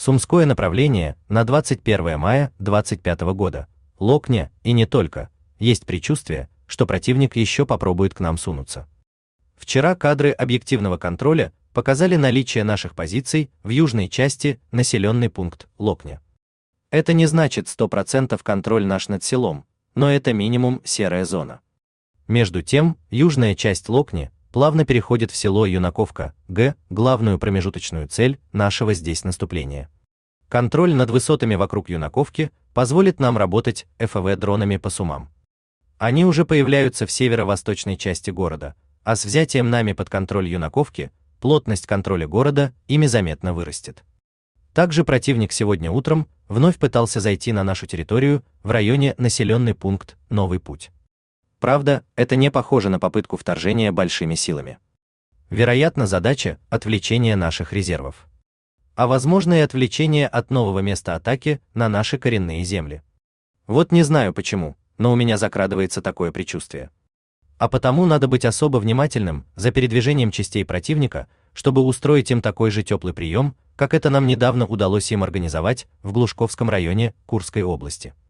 Сумское направление на 21 мая 25 года. Локня, и не только. Есть предчувствие, что противник еще попробует к нам сунуться. Вчера кадры объективного контроля показали наличие наших позиций в южной части населенный пункт Локня. Это не значит 100% контроль наш над селом, но это минимум серая зона. Между тем, южная часть Локни плавно переходит в село Юнаковка, Г, главную промежуточную цель нашего здесь наступления. Контроль над высотами вокруг Юнаковки позволит нам работать ФВ-дронами по Сумам. Они уже появляются в северо-восточной части города, а с взятием нами под контроль Юнаковки плотность контроля города ими заметно вырастет. Также противник сегодня утром вновь пытался зайти на нашу территорию в районе населенный пункт Новый Путь. Правда, это не похоже на попытку вторжения большими силами. Вероятно, задача – отвлечение наших резервов. А возможно и отвлечение от нового места атаки на наши коренные земли. Вот не знаю почему, но у меня закрадывается такое предчувствие. А потому надо быть особо внимательным за передвижением частей противника, чтобы устроить им такой же теплый прием, как это нам недавно удалось им организовать в Глушковском районе Курской области.